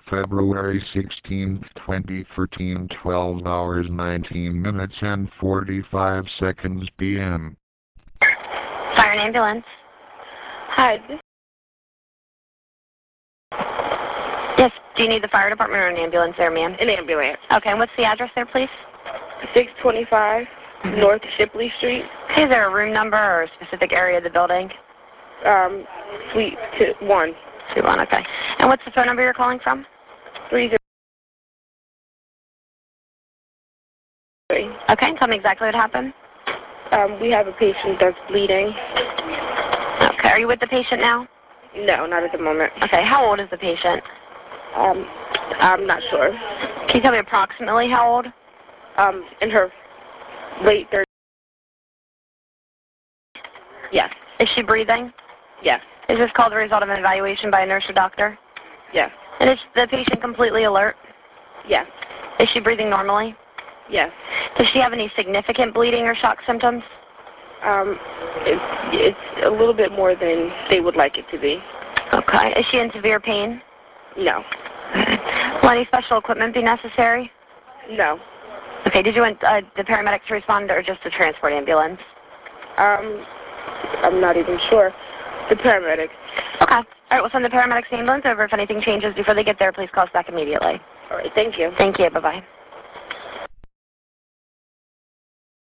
February 16, 2013, 12 hours 19 minutes and 45 seconds p.m. Fire and ambulance. Hi. Yes, do you need the fire department or an ambulance there, ma'am? An ambulance. Okay, and what's the address there, please? 625 North Shipley Street. Okay, is there a room number or a specific area of the building? Suite 1. 21, okay. And what's the phone number you're calling from? 30. Okay, tell me exactly what happened. We have a patient that's bleeding. Okay, are you with the patient now? No, not at the moment. Okay, how old is the patient? I'm not sure. Can you tell me approximately how old? In her late 30s. Yes. Is she breathing? Yes. Is this called the result of an evaluation by a nurse or doctor? Yes. And is the patient completely alert? Yes. Is she breathing normally? Yes. Does she have any significant bleeding or shock symptoms? It's a little bit more than they would like it to be. Okay. Is she in severe pain? No. Will any special equipment be necessary? No. Okay, did you want the paramedics to respond or just the transport ambulance? I'm not even sure. The paramedics. Okay. All right, we'll send the paramedics ambulance over. If anything changes before they get there, please call us back immediately. All right, thank you. Thank you. Bye-bye.